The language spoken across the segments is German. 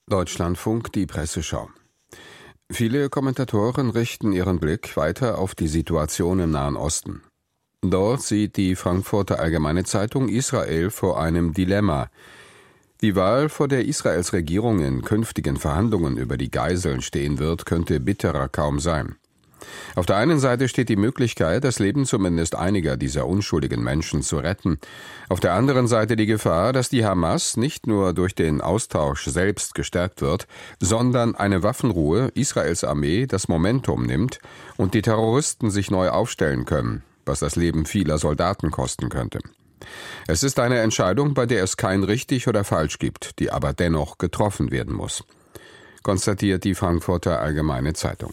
Deutschlandfunk, die Presseschau. Viele Kommentatoren richten ihren Blick weiter auf die Situation im Nahen Osten. Dort sieht die Frankfurter Allgemeine Zeitung Israel vor einem Dilemma. Die Wahl, vor der Israels Regierung in künftigen Verhandlungen über die Geiseln stehen wird, könnte bitterer kaum sein. Auf der einen Seite steht die Möglichkeit, das Leben zumindest einiger dieser unschuldigen Menschen zu retten. Auf der anderen Seite die Gefahr, dass die Hamas nicht nur durch den Austausch selbst gestärkt wird, sondern eine Waffenruhe Israels Armee das Momentum nimmt und die Terroristen sich neu aufstellen können, was das Leben vieler Soldaten kosten könnte. Es ist eine Entscheidung, bei der es kein richtig oder falsch gibt, die aber dennoch getroffen werden muss, konstatiert die Frankfurter Allgemeine Zeitung.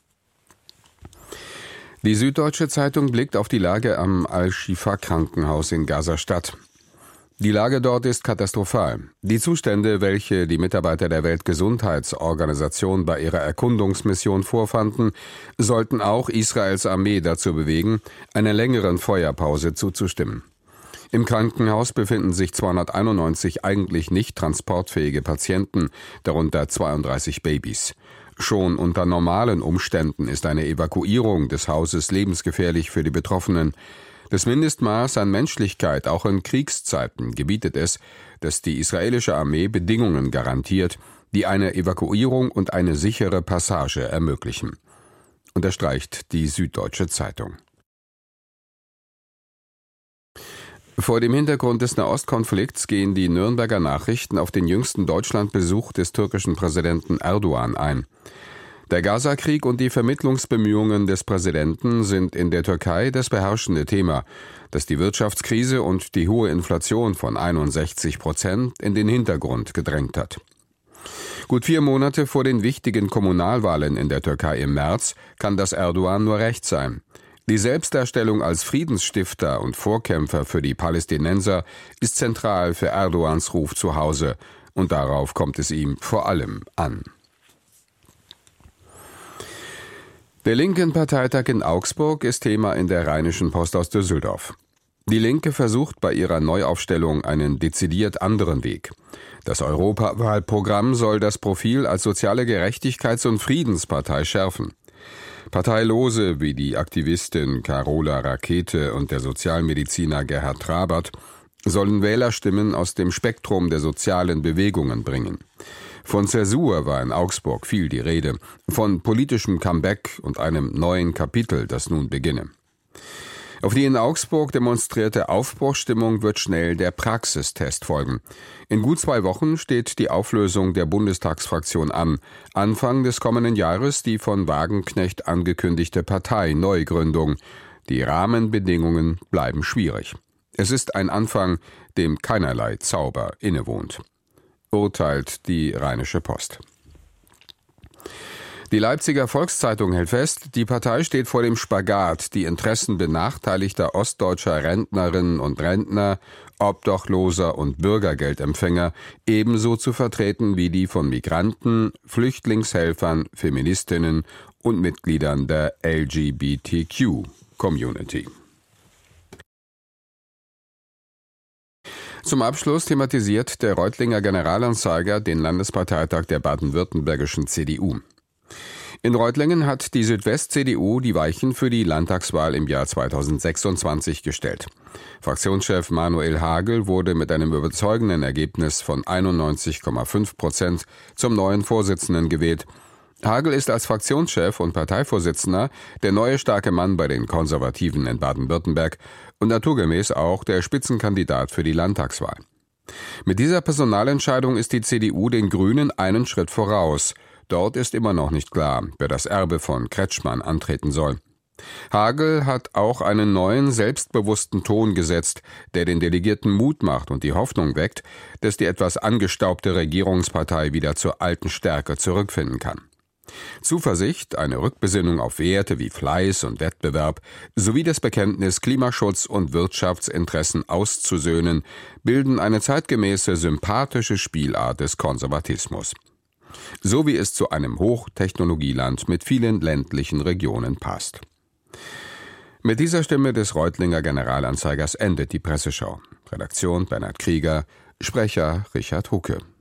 Die Süddeutsche Zeitung blickt auf die Lage am Al-Shifa-Krankenhaus in Gaza-Stadt. Die Lage dort ist katastrophal. Die Zustände, welche die Mitarbeiter der Weltgesundheitsorganisation bei ihrer Erkundungsmission vorfanden, sollten auch Israels Armee dazu bewegen, einer längeren Feuerpause zuzustimmen. Im Krankenhaus befinden sich 291 eigentlich nicht transportfähige Patienten, darunter 32 Babys. Schon unter normalen Umständen ist eine Evakuierung des Hauses lebensgefährlich für die Betroffenen. Das Mindestmaß an Menschlichkeit, auch in Kriegszeiten, gebietet es, dass die israelische Armee Bedingungen garantiert, die eine Evakuierung und eine sichere Passage ermöglichen, unterstreicht die Süddeutsche Zeitung. Vor dem Hintergrund des Nahostkonflikts gehen die Nürnberger Nachrichten auf den jüngsten Deutschlandbesuch des türkischen Präsidenten Erdogan ein. Der Gaza-Krieg und die Vermittlungsbemühungen des Präsidenten sind in der Türkei das beherrschende Thema, das die Wirtschaftskrise und die hohe Inflation von 61% in den Hintergrund gedrängt hat. Gut 4 Monate vor den wichtigen Kommunalwahlen in der Türkei im März kann das Erdogan nur recht sein. Die Selbstdarstellung als Friedensstifter und Vorkämpfer für die Palästinenser ist zentral für Erdogans Ruf zu Hause, und darauf kommt es ihm vor allem an. Der linken Parteitag in Augsburg ist Thema in der Rheinischen Post aus Düsseldorf. Die Linke versucht bei ihrer Neuaufstellung einen dezidiert anderen Weg. Das Europawahlprogramm soll das Profil als soziale Gerechtigkeits- und Friedenspartei schärfen. Parteilose wie die Aktivistin Carola Rakete und der Sozialmediziner Gerhard Trabert sollen Wählerstimmen aus dem Spektrum der sozialen Bewegungen bringen. Von Zäsur war in Augsburg viel die Rede, von politischem Comeback und einem neuen Kapitel, das nun beginne. Auf die in Augsburg demonstrierte Aufbruchsstimmung wird schnell der Praxistest folgen. In gut 2 Wochen steht die Auflösung der Bundestagsfraktion an. Anfang des kommenden Jahres die von Wagenknecht angekündigte Parteineugründung. Die Rahmenbedingungen bleiben schwierig. Es ist ein Anfang, dem keinerlei Zauber innewohnt, urteilt die Rheinische Post. Die Leipziger Volkszeitung hält fest, die Partei steht vor dem Spagat, die Interessen benachteiligter ostdeutscher Rentnerinnen und Rentner, Obdachloser und Bürgergeldempfänger ebenso zu vertreten wie die von Migranten, Flüchtlingshelfern, Feministinnen und Mitgliedern der LGBTQ-Community. Zum Abschluss thematisiert der Reutlinger Generalanzeiger den Landesparteitag der baden-württembergischen CDU. In Reutlingen hat die Südwest-CDU die Weichen für die Landtagswahl im Jahr 2026 gestellt. Fraktionschef Manuel Hagel wurde mit einem überzeugenden Ergebnis von 91,5% zum neuen Vorsitzenden gewählt. Hagel ist als Fraktionschef und Parteivorsitzender der neue starke Mann bei den Konservativen in Baden-Württemberg und naturgemäß auch der Spitzenkandidat für die Landtagswahl. Mit dieser Personalentscheidung ist die CDU den Grünen einen Schritt voraus. Dort ist immer noch nicht klar, wer das Erbe von Kretschmann antreten soll. Hagel hat auch einen neuen, selbstbewussten Ton gesetzt, der den Delegierten Mut macht und die Hoffnung weckt, dass die etwas angestaubte Regierungspartei wieder zur alten Stärke zurückfinden kann. Zuversicht, eine Rückbesinnung auf Werte wie Fleiß und Wettbewerb sowie das Bekenntnis, Klimaschutz und Wirtschaftsinteressen auszusöhnen, bilden eine zeitgemäße, sympathische Spielart des Konservatismus. So wie es zu einem Hochtechnologieland mit vielen ländlichen Regionen passt. Mit dieser Stimme des Reutlinger Generalanzeigers endet die Presseschau. Redaktion Bernhard Krieger, Sprecher Richard Hucke.